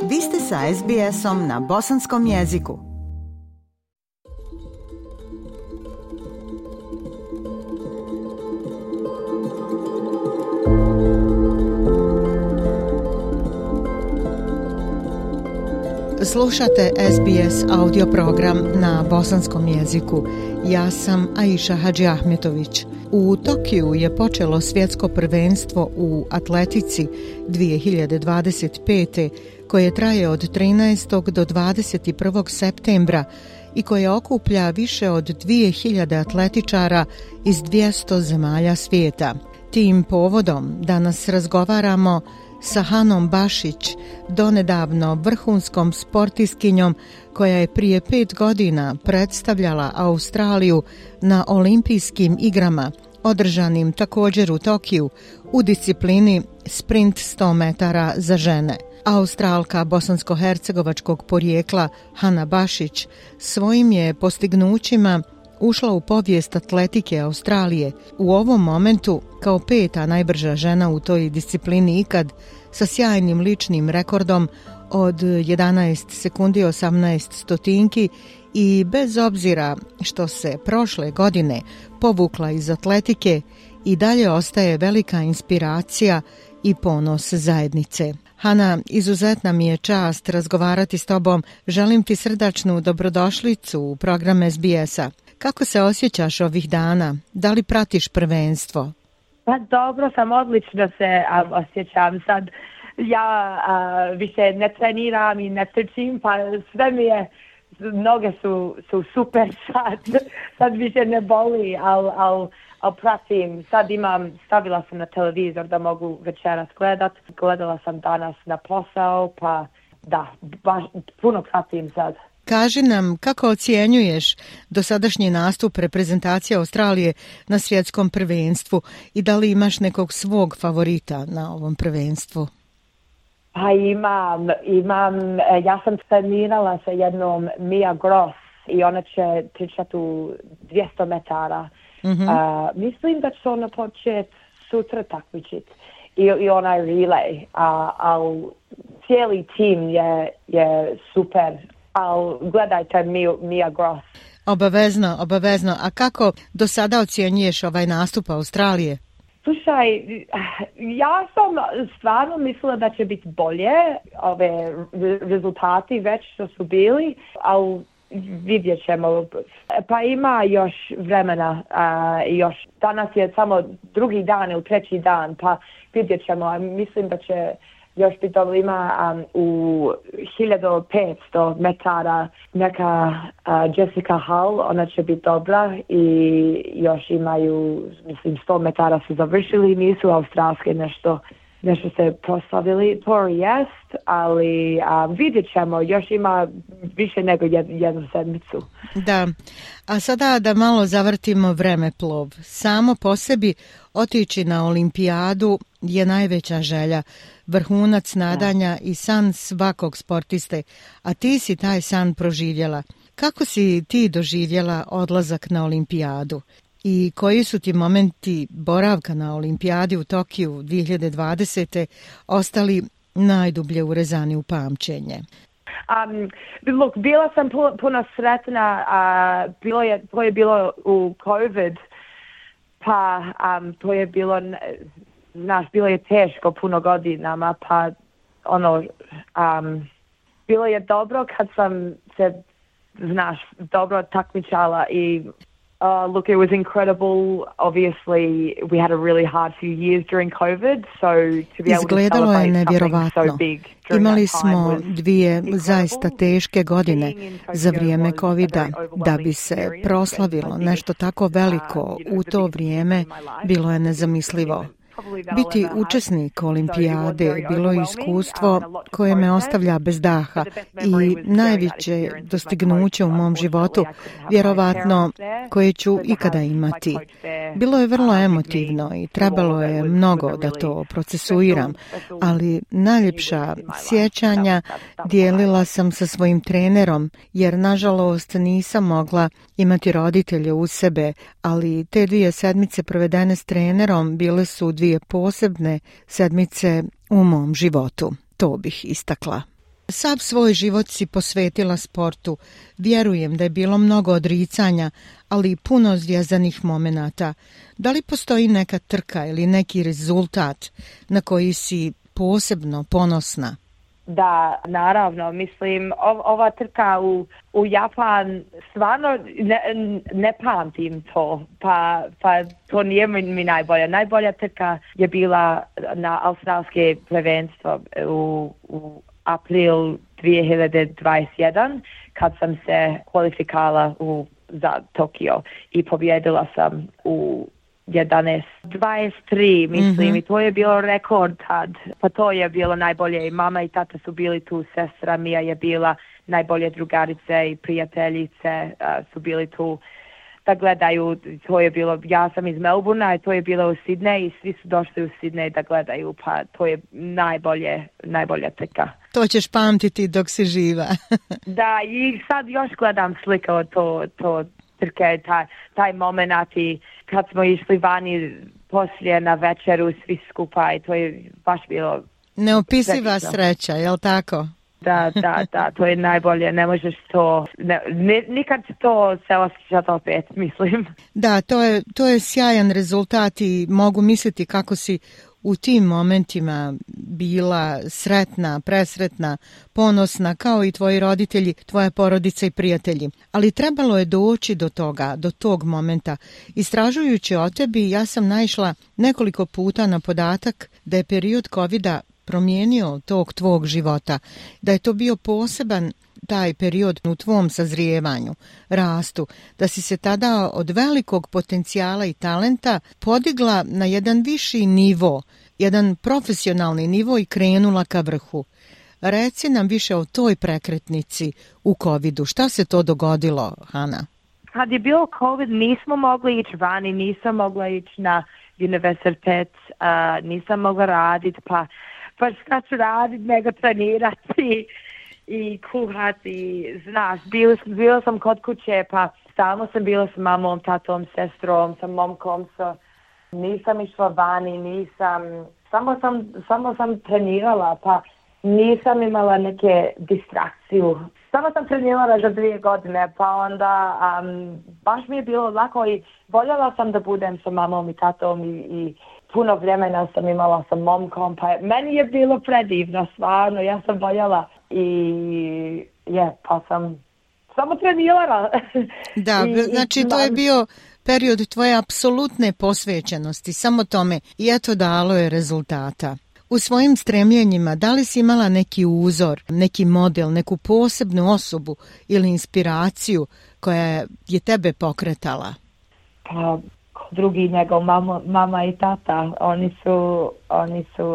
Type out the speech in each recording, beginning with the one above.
Vi ste sa SBS-om na bosanskom jeziku. Slušate SBS audio program na bosanskom jeziku. Ja sam Aisha Hadži Ahmetović. U Tokiju je počelo svjetsko prvenstvo u atletici 2025. koje traje od 13. do 21. septembra i koje okuplja više od 2000 atletičara iz 200 zemalja svijeta. Tim povodom danas razgovaramo sa Hanom Bašić, donedavno vrhunskom sportistkinjom koja je prije 5 godina predstavljala Australiju na olimpijskim igrama, održanim također u Tokiju, u disciplini sprint 100 metara za žene. Australka bosansko-hercegovačkog porijekla Hana Bašić svojim je postignućima ušla u povijest atletike Australije u ovom momentu kao 5. najbrža žena u toj disciplini ikad, sa sjajnim ličnim rekordom od 11 sekundi 18 stotinki i bez obzira što se prošle godine povukla iz atletike i dalje ostaje velika inspiracija i ponos zajednice. Hana, izuzetna mi je čast razgovarati s tobom. Želim ti srdačnu dobrodošlicu u program SBS-a. Kako se osjećaš ovih dana? Da li pratiš prvenstvo? Pa dobro sam, odlično se osjećam. Sad ja više ne treniram i ne trčim, pa sve mi je, noge su super sad više ne boli, ali pratim. Sad stavila sam na televizor da mogu večeras gledala sam danas na posao, pa da, baš puno pratim sad. Kaži nam kako ocjenjuješ dosadašnji nastup reprezentacije Australije na svjetskom prvenstvu i da li imaš nekog svog favorita na ovom prvenstvu? Pa imam, ja sam trenirala sa jednom Mia Gross i ona će trčati u 200 metara. Mm-hmm. Mislim da će ona početi sutra takmičiti i onaj relay, ali cijeli tim je super. Ali gledajte Mia Gross. Obavezno. A kako do sada ocjenjuješ ovaj nastup Australije? Slušaj, ja sam stvarno mislila da će biti bolje, ove rezultati već što su bili, ali vidjet ćemo. Pa ima još vremena, još danas je samo drugi dan ili treći dan, pa vidjet ćemo. Mislim da će još biti dobro. Ima u 1500 metara neka Jessica Hull, ona će biti dobra i još imaju, mislim, 100 metara su završili, nisu australske nešto se proslavili, to jest, ali vidjet ćemo, još ima više nego jednu sedmicu. Da, a sada da malo zavrtimo vremeplov. Samo po sebi otići na olimpijadu je najveća želja, vrhunac nadanja i san svakog sportiste, a ti si taj san proživjela. Kako si ti doživjela odlazak na olimpijadu? I koji su ti momenti boravka na olimpijadi u Tokiju 2020. ostali najdublje urezani u pamćenje? Look, bila sam puno sretna, to je bilo u COVID, pa to je bilo, bilo je teško puno godinama, pa bilo je dobro kad sam se, dobro takmičala i look, it was incredible. Obviously, we had a really hard few years during COVID, so to be able to celebrate something so big during Imali that time smo was dvije zaista teške godine za vrijeme covida. Da bi se proslavilo nešto tako veliko u to vrijeme, bilo je nezamislivo. Biti učesnik olimpijade bilo je iskustvo koje me ostavlja bez daha i najveće dostignuće u mom životu, vjerovatno koje ću ikada imati. Bilo je vrlo emotivno i trebalo je mnogo da to procesuiram, ali najljepša sjećanja dijelila sam sa svojim trenerom, jer nažalost nisam mogla imati roditelje uz sebe, ali te 2 sedmice provedene s trenerom bile su 2 posebne sedmice u mom životu. To bih istakla. Sav svoj život si posvetila sportu. Vjerujem da je bilo mnogo odricanja, ali i puno zvjezdanih momenata. Da li postoji neka trka ili neki rezultat na koji si posebno ponosna? Da, naravno, mislim, ova trka u Japan, stvarno ne pamtim to, pa to nije mi najbolja. Najbolja trka je bila na australske prvenstvo u april 2021, kad sam se kvalifikala za Tokio i pobjedila sam u 11:23, mislim, i to je bilo rekord tad. Pa to je bilo najbolje i mama i tata su bili tu, sestra Mija je bila, najbolje drugarice i prijateljice su bili tu da gledaju. To je bilo, ja sam iz Melbournea i to je bilo u Sidney i svi su došli u Sidney da gledaju, pa to je najbolja trka. To ćeš pamtiti dok si živa. Da, i sad još gledam slike od to trke, taj moment i kad smo išli vani poslije na večeru svi skupa i to je baš bilo neopisiva sreća, jel tako? Da, to je najbolje, ne možeš to, nikad to se osjećati opet, mislim. Da, to je sjajan rezultat i mogu misliti kako si u tim momentima bila sretna, presretna, ponosna, kao i tvoji roditelji, tvoja porodica i prijatelji. Ali trebalo je doći do tog momenta. Istražujući o tebi, ja sam naišla nekoliko puta na podatak da je period COVID-a promijenio tog tvog života, da je to bio poseban taj period u tvom sazrijevanju, rastu, da si se tada od velikog potencijala i talenta podigla na jedan viši nivo, jedan profesionalni nivo i krenula ka vrhu. Reci nam više o toj prekretnici u COVID-u. Šta se to dogodilo, Hana? Kad je bio COVID, nismo mogli ići vani, nisam mogla ići na univerzitet, nisam mogla raditi, pa šta ću raditi nego trenirati i kuhati, znaš, bila sam kod kuće, pa stalno sam bila s mamom, tatom, sestrom, sa momkom, nisam išla vani, samo sam trenirala, pa nisam imala neke distrakciju. Samo sam trenirala za 2 godine, pa onda baš mi je bilo lako i voljela sam da budem sa mamom i tatom i puno vremena sam imala sa momkom, pa meni je bilo predivno, stvarno, ja sam voljela i pa sam samo trenirala. Da, znači to je bio period tvoje apsolutne posvećenosti, samo tome, i eto dalo je rezultata. U svojim stremljenjima, da li si imala neki uzor, neki model, neku posebnu osobu ili inspiraciju koja je tebe pokretala? Pa drugi nego mama i tata, oni su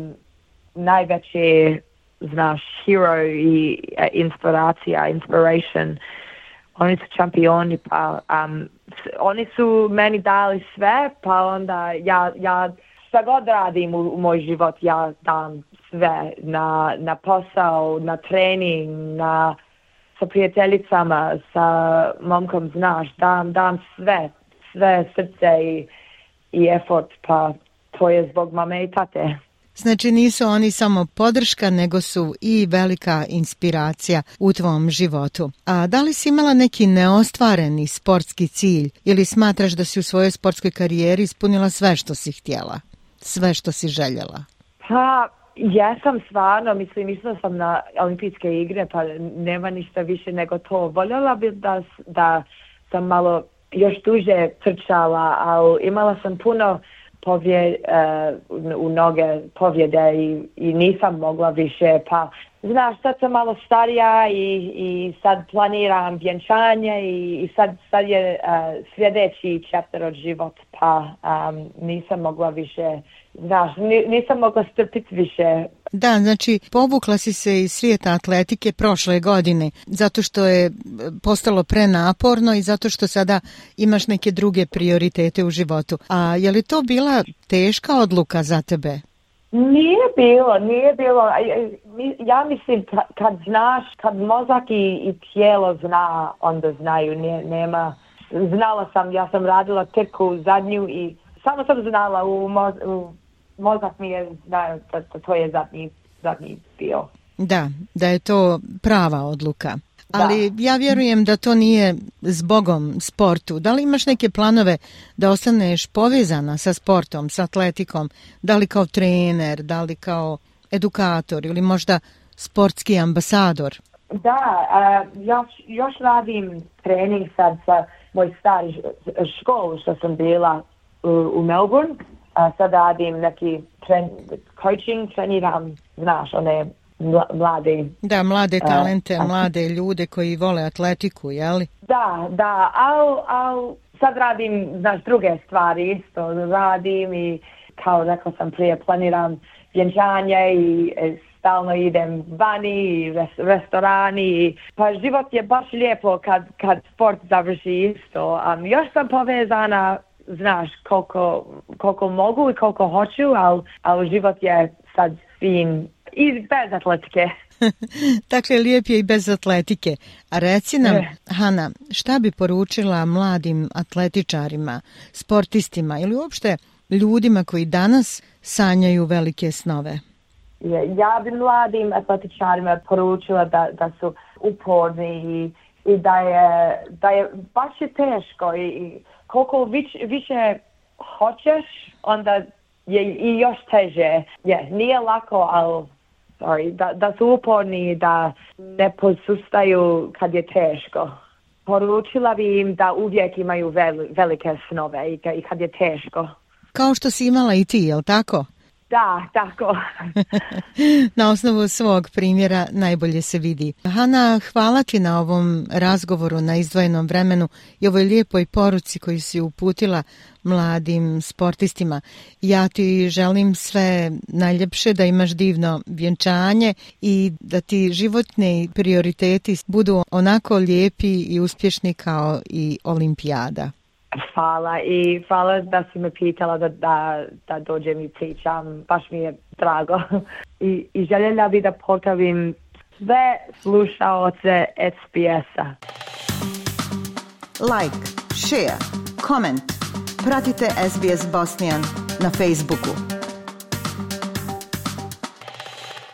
najveći, znaš, hero i inspiration. Oni su šampioni, pa oni su meni dali sve, pa onda ja šta god radim u moj život, ja dam sve na posao, na trening, sa prijateljicama, sa momkom, znaš, dam sve srce i effort, pa to je zbog mame i tate. Znači nisu oni samo podrška, nego su i velika inspiracija u tvom životu. A da li si imala neki neostvareni sportski cilj ili smatraš da si u svojoj sportskoj karijeri ispunila sve što si htjela, sve što si željela? Pa, jesam stvarno, mislim, išla sam na olimpijske igre, pa nema ništa više nego to. Voljela bi da sam malo još duže trčala, ali imala sam puno u noge pobjede i nisam mogla više, pa znaš, sad sam malo starija i sad planiram vjenčanje i sad je sljedeći chapter od život, pa nisam mogla više, znaš, nisam mogla strpiti više. Da, znači povukla si se iz svijeta atletike prošle godine zato što je postalo prenaporno i zato što sada imaš neke druge prioritete u životu. A je li to bila teška odluka za tebe? Nije bilo. Ja mislim kad znaš, kad mozak i tijelo zna, onda znaju, nema. Znala sam, ja sam radila trku zadnju i samo sam znala u mozak mi je znao da to je zadnji bio. Da je to prava odluka. Ali ja vjerujem da to nije zbogom sportu. Da li imaš neke planove da ostaneš povezana sa sportom, sa atletikom? Da li kao trener, da li kao edukator ili možda sportski ambasador? Da, još radim trening sad sa moj stari školu što sam bila u Melbourne. Sad radim neki coaching, treniram, znaš, one mlade... Da, mlade talente, mlade ljude koji vole atletiku, jeli? Da, ali sad radim, znaš, druge stvari isto radim i kao rekao sam prije, planiram vjenčanje i stalno idem vani i restorani. Pa život je baš lijepo kad sport završi isto. Još sam povezana, znaš, koliko mogu i koliko hoću, ali život je sad fin i bez atletike. Dakle, lijep je i bez atletike. A reci nam, Hana, šta bi poručila mladim atletičarima, sportistima ili uopšte ljudima koji danas sanjaju velike snove? Ja bi mladim atletičarima poručila da su uporni i da je baš je teško i koliko više hoćeš, onda je i još teže. Nije lako, ali da su uporni, da ne posustaju kad je teško. Poručila bi im da uvijek imaju velike snove i kad je teško. Kao što si imala i ti, jel tako? Da, tako. Na osnovu svog primjera najbolje se vidi. Hana, hvala ti na ovom razgovoru na izdvojenom vremenu i ovoj lijepoj poruci koju si uputila mladim sportistima. Ja ti želim sve najljepše, da imaš divno vjenčanje i da ti životni prioriteti budu onako lijepi i uspješni kao i olimpijada. Hvala i hvala da si me pitala da dođem i pričam. Baš mi je drago. I željela bi da pozdravim sve slušaoce SBS-a. Like, share, comment. Pratite SBS Bosnian na Facebooku.